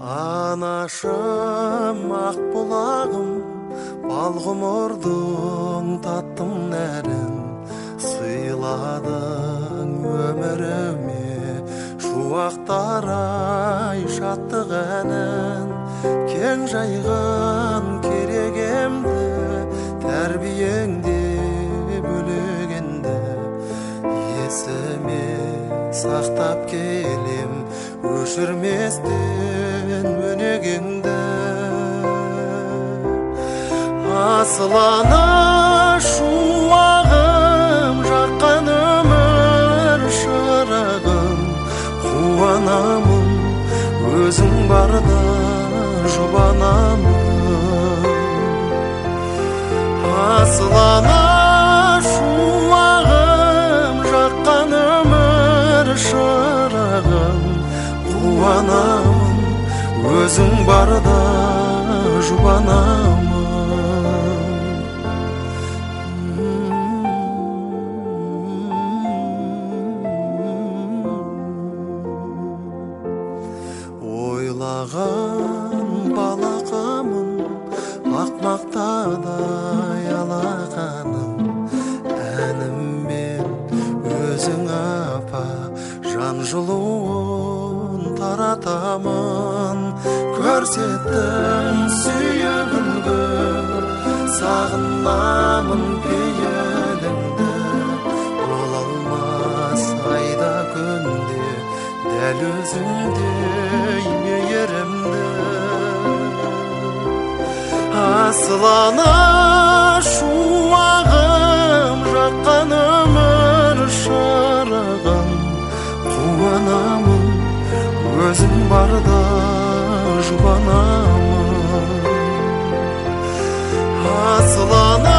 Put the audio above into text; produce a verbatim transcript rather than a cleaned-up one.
Анашым ақ бұлағым, бал ғұмырдың таттым нәрін, сыйладың өміріме шуақтар-ай шаттық әнін. Кең жайған керегемді, тәрбиеңде бөлегенді, есіме сақтап келем өшірместен өнегеңді. Асылана шуағым, жаққан өмір шырағым, қуанамын өзің барда жұбанамын. Асылана шуағым, жаққан өмір шырағым, қуанамын өзің барда жұбанамын. Ойлаған балақамын, ақмақтадай алақаным, әніммен өзің апа жан жылуын таратамын. Көрсеттің сүйегімді, сағынамын пейіліңді, бола алмас айда күнде дәл өзіңдей мейірімді. Асылана шуағым, жаққан өмір шырағым, қуанамын өзің барда жұбанамын. Асылана